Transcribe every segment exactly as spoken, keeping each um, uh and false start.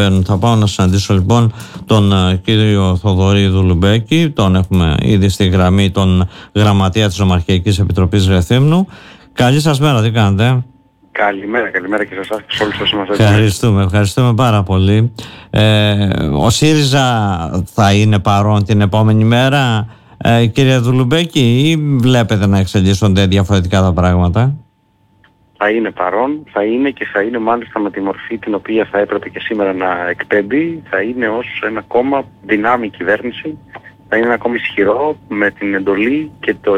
συμβαίνουν. Θα πάω να συναντήσω λοιπόν τον κύριο Θοδωρή Δουλουμπέκη, τον έχουμε ήδη στη γραμμή, τον γραμματέα της Νομαρχιακής Επιτροπής Ρεθύμνου. Καλή σας μέρα, τι κάνετε? Καλημέρα, καλημέρα και σε εσάς και σε όλους όσους μας Ευχαριστούμε, ευχαριστούμε πάρα πολύ. Ε, ο ΣΥΡΙΖΑ θα είναι παρόν την επόμενη μέρα, ε, κύριε Δουλουμπέκη, ή βλέπετε να εξελίσσονται διαφορετικά τα πράγματα? Θα είναι παρόν, θα είναι και θα είναι μάλιστα με τη μορφή την οποία θα έπρεπε και σήμερα να εκπέμπει. Θα είναι ως ένα κόμμα δυνάμει κυβέρνηση, θα είναι ένα κόμμα ισχυρό με την εντολή και το,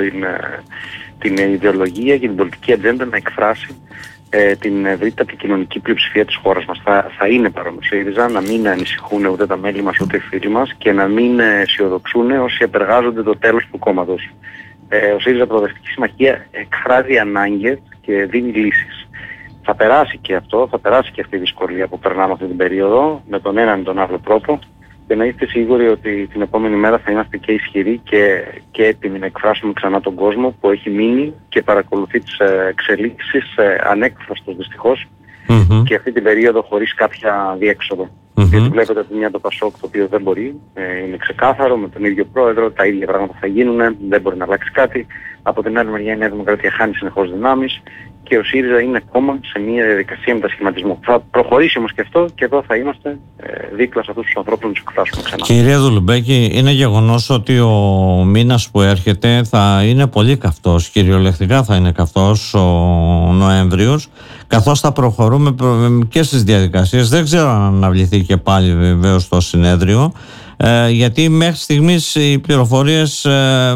την ιδεολογία και την πολιτική ατζέντα να εκφράσει ε, την ευρύτατη κοινωνική πλειοψηφία της χώρας μας. Θα, θα είναι παρόν ο ΣΥΡΙΖΑ, να μην ανησυχούν ούτε τα μέλη μας ούτε οι φίλοι μας και να μην αισιοδοξούν όσοι επεργάζονται το τέλος του κόμματος. Ε, ο ΣΥΡΙΖΑ Προοδευτική Συμμαχία εκφράζει ανάγκες και δίνει λύσεις. Θα περάσει και αυτό, θα περάσει και αυτή η δυσκολία που περνάμε αυτή την περίοδο με τον έναν ή τον άλλο τρόπο και να είστε σίγουροι ότι την επόμενη μέρα θα είμαστε και ισχυροί και, και έτοιμοι να εκφράσουμε ξανά τον κόσμο που έχει μείνει και παρακολουθεί τις εξελίξεις ε, ανέκφραστος δυστυχώς mm-hmm. και αυτή την περίοδο χωρίς κάποια διέξοδο. Mm-hmm. Γιατί βλέπετε από μια το Πασόκ το οποίο δεν μπορεί, ε, είναι ξεκάθαρο, με τον ίδιο πρόεδρο, τα ίδια πράγματα θα γίνουν, δεν μπορεί να αλλάξει κάτι. Από την άλλη μεριά η Νέα Δημοκρατία χάνει συνεχώς δυνάμεις και ο ΣΥΡΙΖΑ είναι ακόμα σε μια διαδικασία μετασχηματισμού. Θα προχωρήσει όμως και αυτό και εδώ θα είμαστε ε, δίπλα σε αυτούς τους ανθρώπους να τους εκφράσουμε ξανά. Κύριε Δουλουμπέκη, είναι γεγονός ότι ο μήνας που έρχεται θα είναι πολύ καυτός, κυριολεκτικά θα είναι καυτός ο Νοέμβριος, καθώς θα προχωρούμε και στις διαδικασίες. Δεν ξέρω αν αναβληθεί και πάλι βεβαίως το συνέδριο, ε, γιατί μέχρι στιγμής οι πληροφορίες ε,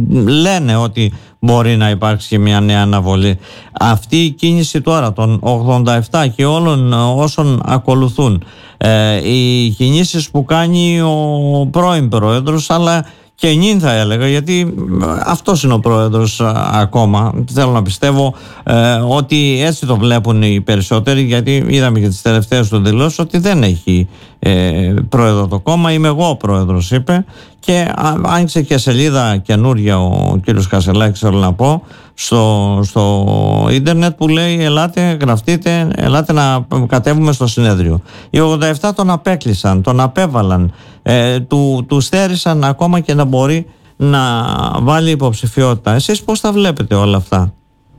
λένε ότι μπορεί να υπάρξει και μια νέα αναβολή. Αυτή η κίνηση τώρα των ογδόντα επτά και όλων όσων ακολουθούν, ε, οι κινήσεις που κάνει ο πρώην πρόεδρος, αλλά και νυν θα έλεγα, γιατί αυτός είναι ο πρόεδρος ακόμα, θέλω να πιστεύω ε, ότι έτσι το βλέπουν οι περισσότεροι, γιατί είδαμε και τις τελευταίες του δηλώσεις ότι δεν έχει ε, πρόεδρο το κόμμα, είμαι εγώ ο πρόεδρος, είπε, και άνοιξε και σελίδα καινούρια ο κύριος Κασελάκης, θέλω να πω, στο, στο ίντερνετ που λέει ελάτε, γραφτείτε, ελάτε να κατέβουμε στο συνέδριο. Οι ογδόντα επτά τον απέκλεισαν, τον απέβαλαν, ε, του, του στέρισαν ακόμα και να μπορεί να βάλει υποψηφιότητα. Εσείς πώς τα βλέπετε όλα αυτά?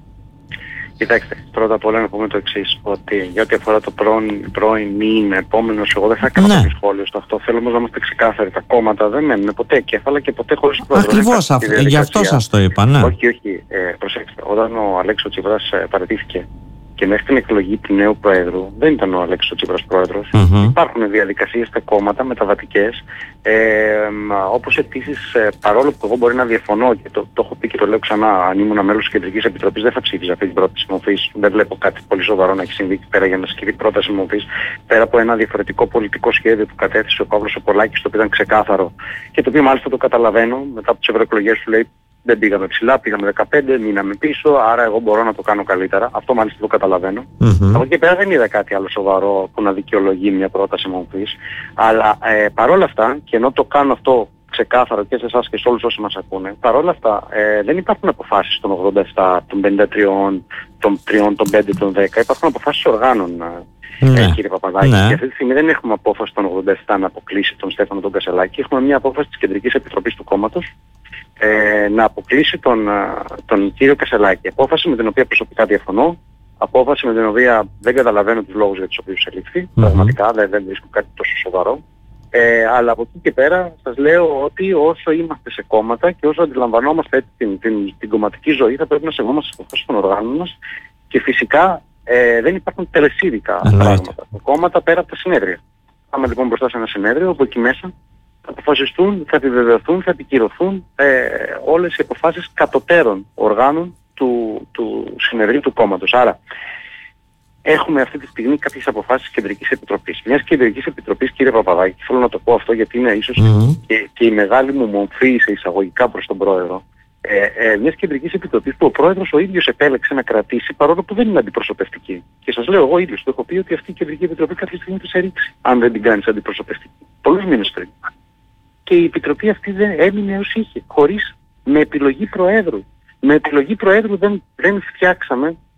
Κοιτάξτε, πρώτα απ' όλα να πούμε το εξής, ότι για ό,τι αφορά το πρώην, πρώην μη επόμενος, εγώ δεν θα κάνω κάποιο σχόλιο στο αυτό. Θέλω όμως να είμαστε ξεκάθαροι. Τα κόμματα δεν μένουν ποτέ κέφαλα και ποτέ χωρίς πρόεδρο. Ακριβώς, γι' αυτό σας το είπα, ναι. Όχι, όχι, ε, προσέξτε, όταν ο Αλέξης Τσίπρας ε, παραιτήθηκε και μέχρι την εκλογή του νέου Προέδρου δεν ήταν ο Αλέξης Τσίπρας πρόεδρος. Mm-hmm. Υπάρχουν διαδικασίες στα κόμματα μεταβατικές, ε, όπως επίσης ε, παρόλο που εγώ μπορεί να διαφωνώ και το, το έχω πει και το λέω ξανά, αν ήμουν μέλος της Κεντρικής Επιτροπής δεν θα ψήφιζα αυτή την πρόταση μορφής. Δεν βλέπω κάτι πολύ σοβαρό να έχει συμβεί εκεί πέρα για να σκεφτεί πρόταση μορφής, πέρα από ένα διαφορετικό πολιτικό σχέδιο που κατέθεσε ο Παύλος ο Πολάκης, το οποίο ήταν ξεκάθαρο και το οποίο μάλιστα το καταλαβαίνω μετά από τις ευρωεκλογές του λέει. Δεν πήγαμε ψηλά, πήγαμε δεκαπέντε, μείναμε πίσω, άρα εγώ μπορώ να το κάνω καλύτερα. Αυτό μάλιστα το καταλαβαίνω. Mm-hmm. Από εκεί και πέρα δεν είδα κάτι άλλο σοβαρό που να δικαιολογεί μια πρόταση μορφής. Αλλά ε, παρόλα αυτά, και ενώ το κάνω αυτό ξεκάθαρο και σε εσάς και σε όλους όσοι μας ακούνε, παρόλα αυτά ε, δεν υπάρχουν αποφάσεις των ογδόντα επτά, των πενήντα τρία, των τρία, των πέντε, των δέκα. Υπάρχουν αποφάσεις οργάνων, ναι. ε, κύριε Παπαδάκη. Ναι. Και αυτή τη στιγμή δεν έχουμε απόφαση των ογδόντα επτά να αποκλείσει τον Στέφανο τον Κασελάκη. Έχουμε μια απόφαση της Κεντρικής Επιτροπής του κόμματος. Ε, να αποκλείσει τον, τον κύριο Κασελάκη. Απόφαση με την οποία προσωπικά διαφωνώ, απόφαση με την οποία δεν καταλαβαίνω τους λόγους για τους οποίους ελήφθη, mm-hmm. πραγματικά δεν, δεν βρίσκω κάτι τόσο σοβαρό. Ε, αλλά από εκεί και πέρα σας λέω ότι όσο είμαστε σε κόμματα και όσο αντιλαμβανόμαστε την, την, την, την κομματική ζωή θα πρέπει να σεβόμαστε τις αποφάσεις των οργάνων μας και φυσικά ε, δεν υπάρχουν τελεσίδικα mm-hmm. πράγματα. Τα κόμματα πέρα από τα συνέδρια. Πάμε λοιπόν μπροστά σε ένα συνέδριο όπου εκεί μέσα θα αποφασιστούν, θα επιβεβαιωθούν, θα επικυρωθούν ε, όλες οι αποφάσεις κατωτέρων οργάνων του, του συνεδρίου του κόμματος. Άρα έχουμε αυτή τη στιγμή κάποιες αποφάσεις της Κεντρικής Επιτροπής. Μιας Κεντρικής Επιτροπής, κύριε Παπαδάκη, θέλω να το πω αυτό γιατί είναι ίσως mm-hmm. και, και η μεγάλη μου μορφή σε εισαγωγικά προς τον Πρόεδρο. Ε, ε, μιας Κεντρικής Επιτροπής που ο Πρόεδρος ο ίδιος επέλεξε να κρατήσει παρόλο που δεν είναι αντιπροσωπευτική. Και σας λέω εγώ ίδιος το έχω πει ότι αυτή η Κεντρική Επιτροπή κάποια στιγμή θα σε ρίξει αν δεν την κάνεις αντιπροσωπευτική. Πολλούς μήνες πριν. Και η Επιτροπή αυτή δεν έμεινε ως είχε, χωρίς, με επιλογή Προέδρου. Με επιλογή Προέδρου δεν, δεν φτιάξαμε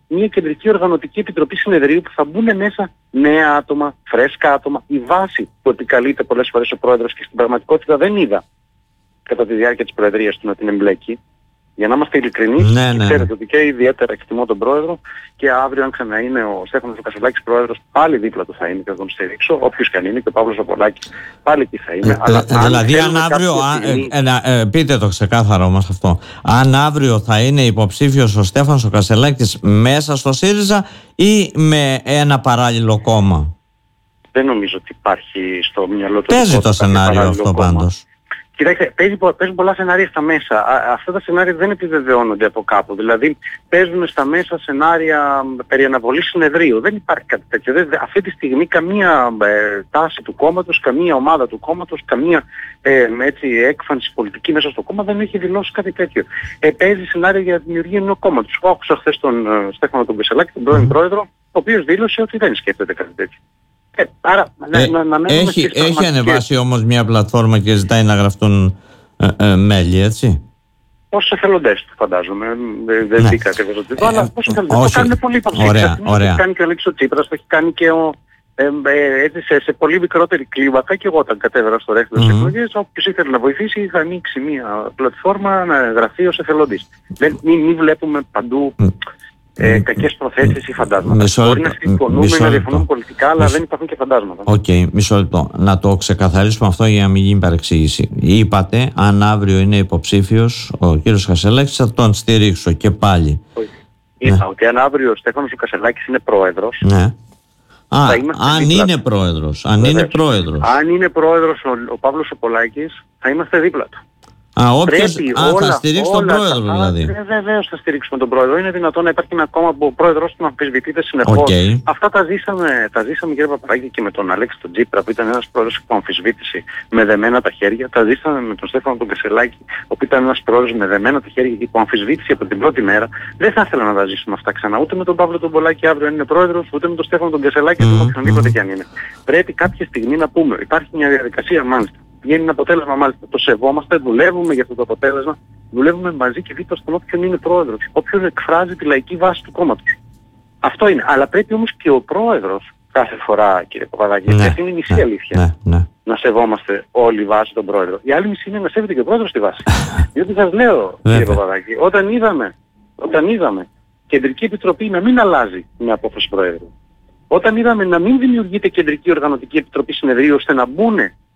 μια κεντρική οργανωτική επιτροπή συνεδρίου που θα μπουν μέσα νέα άτομα, φρέσκα άτομα. Η βάση που επικαλείται πολλές φορές ο πρόεδρος και στην πραγματικότητα δεν είδα κατά τη διάρκεια της προεδρίας του να την εμπλέκει. Για να είμαστε ειλικρινείς, ναι, ναι. ξέρετε ότι και ιδιαίτερα εκτιμώ τον πρόεδρο και αύριο αν ξανά είναι ο Στέφανος ο Κασελάκης πρόεδρος, πάλι δίπλα του θα είναι και θα τον στηρίξω, όποιος και αν είναι, και ο Παύλος ο Πολάκης πάλι εκεί θα είναι. Ε, αλλά ε, δηλαδή αν αύριο, στιγμή... ε, ε, ε, πείτε το ξεκάθαρα όμως αυτό, αν αύριο θα είναι υποψήφιος ο Στέφανος ο Κασελάκης μέσα στο ΣΥΡΙΖΑ ή με ένα παράλληλο κόμμα? Δεν νομίζω ότι υπάρχει στο μυαλό του. Παίζει το σενάριο αυτό πάντως. Κοιτάξτε, παίζουν πολλά σενάρια στα μέσα. Α, αυτά τα σενάρια δεν επιβεβαιώνονται από κάπου. Δηλαδή, παίζουν στα μέσα σενάρια περί αναβολής συνεδρίου. Δεν υπάρχει κάτι τέτοιο. Δεν, αυτή τη στιγμή καμία ε, τάση του κόμματος, καμία ομάδα του κόμματος, καμία ε, έτσι, έκφανση πολιτική μέσα στο κόμμα δεν έχει δηλώσει κάτι τέτοιο. Ε, παίζει σενάρια για τη δημιουργία ενός κόμματος. Άκουσα χθες τον ε, Στέφανο τον Κασελάκη, τον πρώην πρόεδρο, ο οποίος δήλωσε ότι δεν σκέφτεται κάτι τέτοιο. Ε, άρα, ε, να, να, να έχει, έχει ανεβάσει όμως μια πλατφόρμα και ζητάει να γραφτούν ε, ε, μέλη, έτσι. Όσους εθελοντές του φαντάζομαι, δεν δίκα ναι. ακριβώς ότι αλλά όσους εθελοντές. Το κάνουν πολύ ωραία, ωραία. Το έχει κάνει και ο Αλέξης ο Τσίπρας, το έχει κάνει και ο, ε, ε, έτσι, σε, σε πολύ μικρότερη κλίμακα, και εγώ όταν κατέβαινα στο ρέχτο mm-hmm. της εκλογής, όποιος ήθελε να βοηθήσει είχα ανοίξει μια πλατφόρμα να γραφεί ως εθελοντής. Δεν, μην, μην βλέπουμε παντού mm. Ε, κακές προθέσεις ή φαντάσματα. Μισό, Μπορεί να συμφωνούμε, να διαφωνούμε πολιτικά, αλλά μισό, δεν υπάρχουν και φαντάσματα. Οκ, okay, μισό λεπτό. Να το ξεκαθαρίσουμε αυτό για να μην γίνει παρεξήγηση. Είπατε, αν αύριο είναι υποψήφιος ο κύριος Κασελάκης, θα τον στηρίξω και πάλι. Είπα ναι. ότι αν αύριο ο Στέφανος ο Κασελάκης είναι πρόεδρος. Ναι. Α, αν είναι πρόεδρος. Αν είναι πρόεδρος. Αν είναι πρόεδρος ο, ο Παύλος ο Πολάκης, θα είμαστε δίπλα του. Α, όποιος, α, όλα, θα στηρίξει τον πρόεδρο τα, δηλαδή. Ε, βεβαίως θα στηρίξουμε τον πρόεδρο. Είναι δυνατόν να υπάρχει ένα κόμμα που ο πρόεδρος του αμφισβητείται συνεχώς. Okay. Αυτά τα ζήσαμε, τα ζήσαμε κύριε Παπαδάκη και με τον Αλέξη τον Τσίπρα που ήταν ένας πρόεδρος που αμφισβήτησε με δεμένα τα χέρια. Τα ζήσαμε με τον Στέφανο τον Κασελάκη που ήταν ένας πρόεδρος με δεμένα τα χέρια και που αμφισβήτησε από την πρώτη μέρα. Δεν θα ήθελα να τα ζήσουμε αυτά ξανά. Ούτε με τον Παύλο τον Πολάκη αύριο αν είναι πρόεδρος, ούτε με τον Στέφανο τον Κασελάκη, ούτε με οποιονδήποτε κι αν είναι. Πρέπει κάποια στιγμή να πούμε. Υπάρχει μια διαδικασία μάλιστα. Βγαίνει ένα αποτέλεσμα μάλιστα, το σεβόμαστε, δουλεύουμε για αυτό το αποτέλεσμα, δουλεύουμε μαζί και δίπλα στον όποιον είναι πρόεδρος, όποιον εκφράζει τη λαϊκή βάση του κόμματος. Αυτό είναι. Αλλά πρέπει όμως και ο πρόεδρος κάθε φορά, κύριε Παπαδάκη, ναι, αυτή είναι η μισή ναι, αλήθεια, ναι, ναι. να σεβόμαστε όλη η βάση τον πρόεδρο. Η άλλη μισή είναι να σέβεται και ο πρόεδρος τη βάση. Διότι σας λέω, κύριε Παπαδάκη, όταν είδαμε, όταν είδαμε κεντρική επιτροπή να μην αλλάζει με απόφαση πρόεδρου, όταν είδαμε να μην δημιουργείται κεντρική οργανωτική επιτροπή συνεδρίου ώστε να μπουν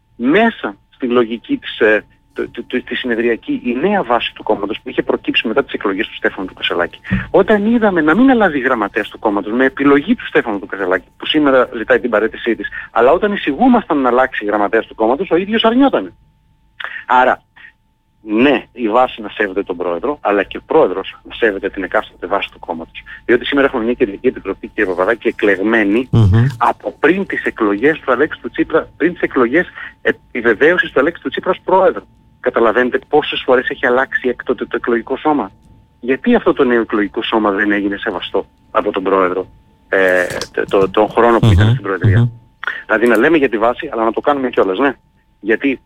μέσα στη λογική της, ε, τη συνεδριακή η νέα βάση του κόμματος που είχε προκύψει μετά τις εκλογές του Στέφανου του Κασελάκη. Όταν είδαμε να μην αλλάζει η γραμματέας του κόμματος με επιλογή του Στέφανου του Κασελάκη που σήμερα ζητάει την παραίτησή της, αλλά όταν εισηγούμασταν να αλλάξει η γραμματέας του κόμματος ο ίδιος αρνιότανε. Άρα ναι, η βάση να σέβεται τον πρόεδρο, αλλά και ο πρόεδρος να σέβεται την εκάστοτε βάση του κόμματος. Διότι σήμερα έχουμε μια κεντρική επιτροπή, κύριε Παπαδάκη, εκλεγμένη mm-hmm. από πριν τις εκλογές του Αλέξη του Τσίπρα, πριν τις εκλογές επιβεβαίωσης του Αλέξη του Τσίπρα ως πρόεδρο. Καταλαβαίνετε πόσες φορές έχει αλλάξει έκτοτε το εκλογικό σώμα. Γιατί αυτό το νέο εκλογικό σώμα δεν έγινε σεβαστό από τον πρόεδρο ε, το, το, τον χρόνο που mm-hmm. ήταν στην προεδρία. Mm-hmm. Δηλαδή να λέμε για τη βάση, αλλά να το κάνουμε κιόλας, ναι. Γιατί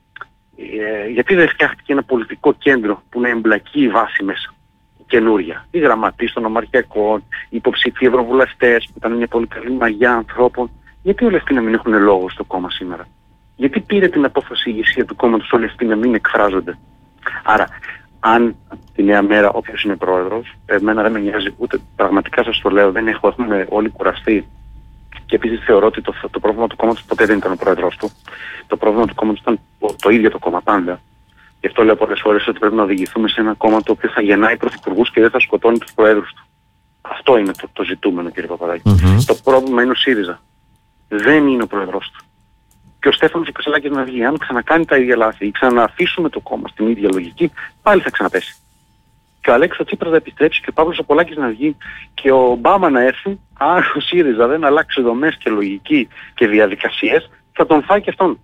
Ε, γιατί δεν φτιάχτηκε ένα πολιτικό κέντρο που να εμπλακεί η βάση μέσα, καινούρια. Οι γραμματείς των ομαρχιακών, οι υποψήφοι ευρωβουλευτές που ήταν μια πολύ καλή μαγιά ανθρώπων. Γιατί όλοι αυτοί να μην έχουν λόγο στο κόμμα σήμερα? Γιατί πήρε την απόφαση η ηγεσία του κόμματος όλοι αυτοί να μην εκφράζονται? Άρα, αν τη νέα μέρα όποιος είναι πρόεδρος, εμένα δεν με νοιάζει ούτε, πραγματικά σας το λέω, δεν έχω, έχουμε όλοι κουραστεί. Και επίσης θεωρώ ότι το, το πρόβλημα του κόμματος ποτέ δεν ήταν ο πρόεδρος του. Το πρόβλημα του κόμματος ήταν το, το ίδιο το κόμμα πάντα. Γι' αυτό λέω πολλές φορές ότι πρέπει να οδηγηθούμε σε ένα κόμμα το οποίο θα γεννάει πρωθυπουργούς και δεν θα σκοτώνει τους προέδρους του. Αυτό είναι το, το ζητούμενο, κύριε Παπαδάκη. Mm-hmm. Το πρόβλημα είναι ο ΣΥΡΙΖΑ. Δεν είναι ο πρόεδρος του. Και ο Στέφανος ο Κασελάκης να βγει. Αν ξανακάνει τα ίδια λάθη ή ξανααφήσουμε το κόμμα στην ίδια λογική, πάλι θα ξαναπέσει. Και ο Αλέξης ο Τσίπρας θα επιστρέψει και ο Παύλος ο Πολάκης να βγει και ο Ομπάμα να έρθει. Αν ο ΣΥΡΙΖΑ δεν αλλάξει δομές και λογική και διαδικασίες, θα τον φάει και αυτόν.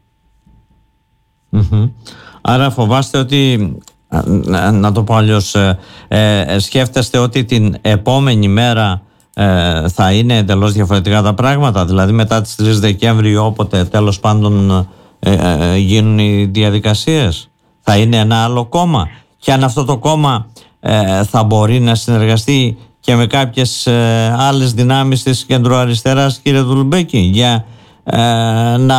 Mm-hmm. Άρα φοβάστε ότι, να, να το πω αλλιώς, ε, ε, σκέφτεστε ότι την επόμενη μέρα ε, θα είναι εντελώς διαφορετικά τα πράγματα, δηλαδή μετά τις τρεις Δεκέμβρη, όποτε τέλος πάντων ε, ε, γίνουν οι διαδικασίες, θα είναι ένα άλλο κόμμα, και αν αυτό το κόμμα ε, θα μπορεί να συνεργαστεί και με κάποιες ε, άλλες δυνάμεις της κεντροαριστεράς, κύριε Δουλουμπέκη, για ε, να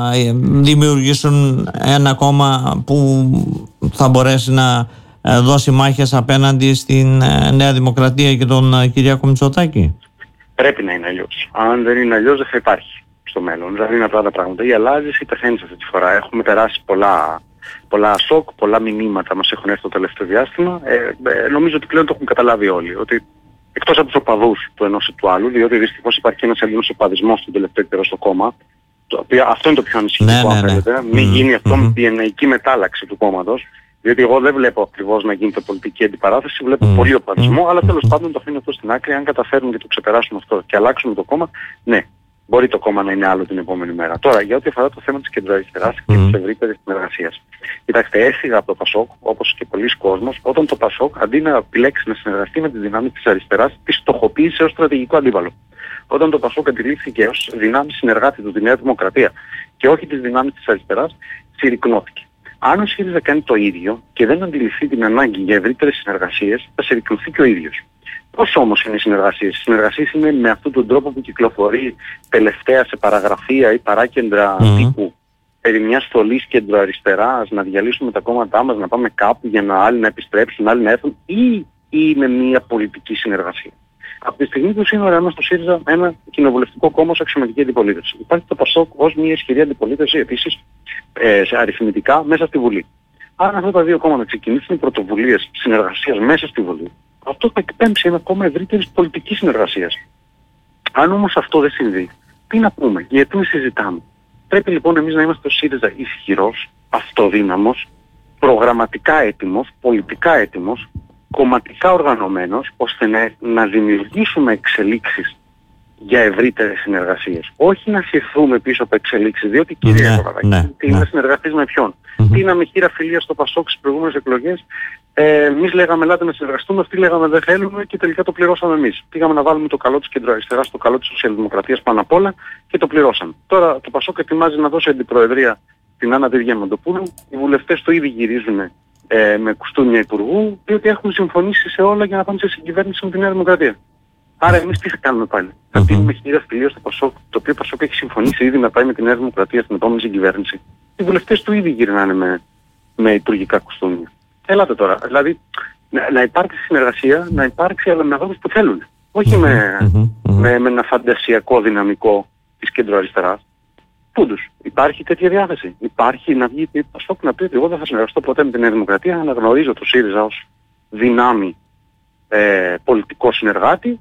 δημιουργήσουν ένα κόμμα που θα μπορέσει να ε, δώσει μάχες απέναντι στην ε, Νέα Δημοκρατία και τον ε, Κυριάκο Μητσοτάκη? Πρέπει να είναι αλλιώς. Αν δεν είναι αλλιώς δεν θα υπάρχει στο μέλλον. Δηλαδή είναι απλά τα πράγματα. Ή αλλάζεις ή πεθαίνεις αυτή τη φορά. Έχουμε περάσει πολλά, πολλά σοκ, πολλά μηνύματα μας έχουν έρθει το τελευταίο διάστημα. Ε, ε, νομίζω ότι πλέον το έχουν καταλάβει όλοι. Ότι εκτός από τους οπαδούς του ενός ή του άλλου, διότι δυστυχώς υπάρχει ένας Έλληνας οπαδισμός στον τελευταίο καιρό στο κόμμα, το οποίο, αυτό είναι το πιο ανησυχητικό, ναι, ναι, αν θέλετε. ναι. Μην Mm-hmm. γίνει αυτό mm-hmm. με τη γενεϊκή μετάλλαξη του κόμματος. Διότι εγώ δεν βλέπω ακριβώς να γίνεται πολιτική αντιπαράθεση, βλέπω mm. πολύ οπαδισμό, mm. αλλά τέλος mm. πάντων το αφήνω αυτό στην άκρη. Αν καταφέρουμε και το ξεπεράσουμε αυτό και αλλάξουμε το κόμμα, ναι, μπορεί το κόμμα να είναι άλλο την επόμενη μέρα. Τώρα, για ό,τι αφορά το θέμα της κεντροαριστεράς mm. και της ευρύτερης συνεργασίας. Κοιτάξτε, έφυγα από το ΠΑΣΟΚ, όπως και πολλοί κόσμος, όταν το ΠΑΣΟΚ αντί να επιλέξει να συνεργαστεί με τις δυνάμεις της αριστεράς, τη στοχοποίησε ως στρατηγικό αντίπαλο. Όταν το ΠΑΣΟΚ αντιλήφθηκε ως δυνάμει συνεργάτη του τη Νέα Δημοκρατία και όχι τις δυνάμεις της αριστεράς, συρρικνώθηκε. Αν ο ΣΥΡΙΖΑ κάνει το ίδιο και δεν αντιληφθεί την ανάγκη για ευρύτερες συνεργασίες, θα συρρικνωθεί και ο ίδιος. Πώς όμως είναι οι συνεργασίες? Οι συνεργασίες είναι με αυτόν τον τρόπο που κυκλοφορεί τελευταία σε παραγραφεία ή παράκεντρα mm-hmm. τύπου περί μιας στολής κεντροαριστεράς, να διαλύσουμε τα κόμματά μας, να πάμε κάπου για να άλλοι να επιστρέψουν, άλλοι να έρθουν, ή, ή με μια πολιτική συνεργασία. Από τη στιγμή που σύνορα μας στο ΣΥΡΙΖΑ ένα κοινοβουλευτικό κόμμα ως αξιωματική αντιπολίτευση. Υπάρχει το ΠΑΣΟΚ ως μια ισχυρή αντιπολίτευση επίσης ε, σε αριθμητικά μέσα στη Βουλή. Αν αυτά τα δύο κόμματα ξεκινήσουν πρωτοβουλίες συνεργασίας μέσα στη Βουλή, αυτό θα εκπέμψει ένα κόμμα ευρύτερης πολιτικής συνεργασίας. Αν όμως αυτό δεν συμβεί, τι να πούμε, γιατί συζητάμε? Πρέπει λοιπόν εμείς να είμαστε ο ΣΥΡΙΖΑ ισχυρός, αυτοδύναμος, προγραμματικά έτοιμος, πολιτικά έτοιμος, κομματικά οργανωμένος, ώστε να, να δημιουργήσουμε εξελίξεις για ευρύτερες συνεργασίες. Όχι να συρθούμε πίσω από εξελίξεις, διότι κυρία ναι, Κολαδάκη, ναι, τι ναι. να συνεργαστείς με ποιον? Mm-hmm. Τι να με χείρα φιλία στο ΠΑΣΟΚ στις προηγούμενες εκλογές, ε, εμείς λέγαμε ελάτε να συνεργαστούμε, αυτοί λέγαμε δεν θέλουμε και τελικά το πληρώσαμε εμείς. Πήγαμε να βάλουμε το καλό της κεντροαριστεράς, το καλό της σοσιαλδημοκρατίας πάνω απ' όλα και το πληρώσαμε. Τώρα το ΠΑΣΟΚ ετοιμάζει να δώσει αντιπροεδρία την Άννα Διαμαντοπούλου, οι βουλευτές το ήδη γυρίζουν ε, με κουστούμια υπουργού, διότι έχουν συμφωνήσει σε όλα για να πάνε σε συγκυβέρνηση με τη Νέα Δημοκρατία. Άρα εμείς τι θα κάνουμε πάλι? Mm-hmm. Θα δίνουμε χείρα φιλία στο ΠΑΣΟΚ, το οποίο ΠΑΣΟΚ έχει συμφωνήσει ήδη να πάει με τη Νέα Δημοκρατία στην επόμενη συγκυβέρνηση. Οι βουλευτές του ήδη γυρνάνε με, με υπουργικά κουστούμια. Ελάτε τώρα, δηλαδή να, να υπάρξει συνεργασία, να υπάρξει αλλά με ανθρώπους που θέλουν. Όχι mm-hmm. Με, mm-hmm. Με, με ένα φαντασιακό δυναμικό της κεντροαριστεράς. Πούντους. Υπάρχει τέτοια διάθεση? Υπάρχει να βγει η ΠΑΣΟΚ να πει ότι εγώ δεν θα συνεργαστώ ποτέ με τη Νέα Δημοκρατία, αναγνωρίζω το ΣΥΡΙΖΑ ως δυνάμει ε, πολιτικό συνεργάτη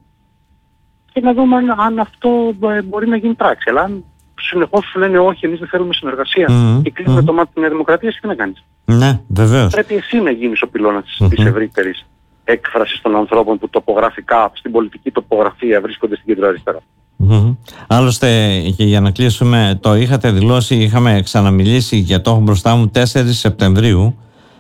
και να δούμε αν, αν αυτό ε, μπορεί να γίνει πράξη. Αλλά αν συνεχώς σου λένε όχι, εμείς δεν θέλουμε συνεργασία mm-hmm. και κλείνουμε mm-hmm. το μάτι της Νέας Δημοκρατίας, τι να κάνεις? Ναι, βεβαίως. Πρέπει εσύ να γίνεις ο πυλώνας mm-hmm. της ευρύτερης έκφρασης των ανθρώπων που τοπογραφικά στην πολιτική τοπογραφία βρίσκονται στην κεντροαριστερά. Mm-hmm. Άλλωστε, και για να κλείσουμε, το είχατε δηλώσει, είχαμε ξαναμιλήσει για το έχω μπροστά μου τέσσερις Σεπτεμβρίου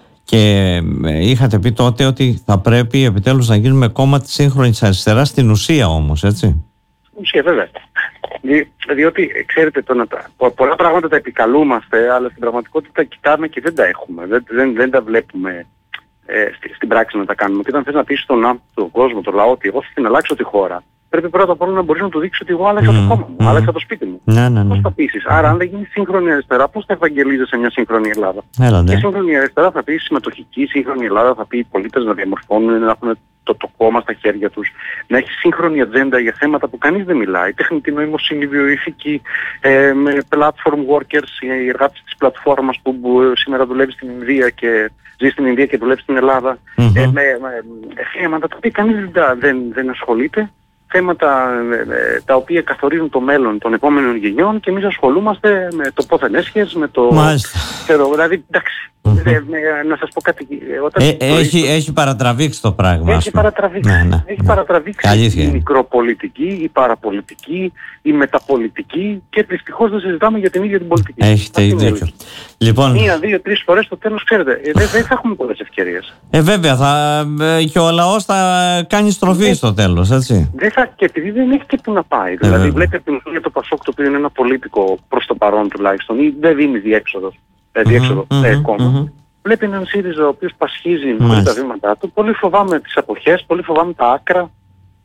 και είχατε πει τότε ότι θα πρέπει επιτέλους να γίνουμε κόμμα της σύγχρονης αριστεράς, στην ουσία όμως, έτσι? Στην ουσία βέβαια. Δι, διότι ξέρετε το να τα, πολλά πράγματα τα επικαλούμαστε, αλλά στην πραγματικότητα κοιτάμε και δεν τα έχουμε, δεν, δεν, δεν τα βλέπουμε ε, στη, στην πράξη να τα κάνουμε. Και όταν θες να πεις στον τον κόσμο, τον λαό ότι εγώ θέλω να αλλάξω τη χώρα, πρέπει πρώτα απ' όλα να μπορείς να του δείξεις ότι εγώ άλλαξα mm, το κόμμα μου, mm. άλλαξα το σπίτι μου. Ναι, ναι, ναι. Πώς θα πείσεις? Άρα αν δεν γίνει σύγχρονη αριστερά, πώς θα ευαγγελίζεσαι σε μια σύγχρονη Ελλάδα? Έλα, ναι. Και σύγχρονη αριστερά θα πει συμμετοχική, σύγχρονη Ελλάδα θα πει οι πολίτες να διαμορφώνουν, να έχουν το, το κόμμα στα χέρια τους, να έχει σύγχρονη ατζέντα για θέματα που κανείς δεν μιλάει, τεχνητή νοημοσύνη, βιοειφική, ε, με platform workers, οι εργάτες της πλατφόρμας που, που σήμερα δουλεύει στην Ινδία και ζει στην Ινδία και δουλεύει στην Ελλάδα, mm-hmm. ε, με, με θέματα τα οποία κανείς δεν, δεν, δεν ασχολείται. Θέματα ε, τα οποία καθορίζουν το μέλλον των επόμενων γενιών και εμείς ασχολούμαστε με το πόθεν έσχες, με το... Μάλιστα. Ξέρω, δηλαδή, εντάξει, mm-hmm. ε, με, να σας πω κάτι... Όταν ε, έχει, το... έχει παρατραβήξει το πράγμα. Έχει παρατραβήξει. Ναι, ναι, έχει ναι. παρατραβήξει Αλήθεια. η μικροπολιτική, η παραπολιτική, η μεταπολιτική και δυστυχώς δεν συζητάμε για την ίδια την πολιτική. Έχετε δίκιο. Λοιπόν... Μία, δύο, τρεις φορές το τέλος, ξέρετε, ε, δεν, δεν θα έχουμε πολλές ευκαιρίες. Ε, βέβαια, θα, ε, και ο λαός θα κάνει στροφή ε, στο τέλος, έτσι. Δεν θα, και επειδή δεν έχει και που να πάει. Ε, δηλαδή, βλέπετε για το ΠΑΣΟΚ, το οποίο είναι ένα πολίτικο προς το παρόν τουλάχιστον, ή δεν δίνει διέξοδο, ε, διέξοδο mm-hmm, ε, κόμμα. Mm-hmm. Βλέπει έναν ΣΥΡΙΖΑ ο οποίος πασχίζει με τα βήματά του. Πολύ φοβάμαι τις αποχές, πολύ φοβάμαι τα άκρα.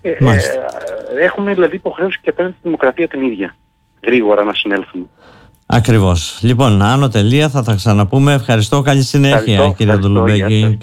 Ε, ε, έχουν δηλαδή υποχρέωση και απέναντι στη δημοκρατία την ίδια. Γρήγορα να συνέλθουν. Ακριβώς. Λοιπόν, άνω τελεία, θα τα ξαναπούμε. Ευχαριστώ. Καλή συνέχεια, κύριε Δουλουμπέκη.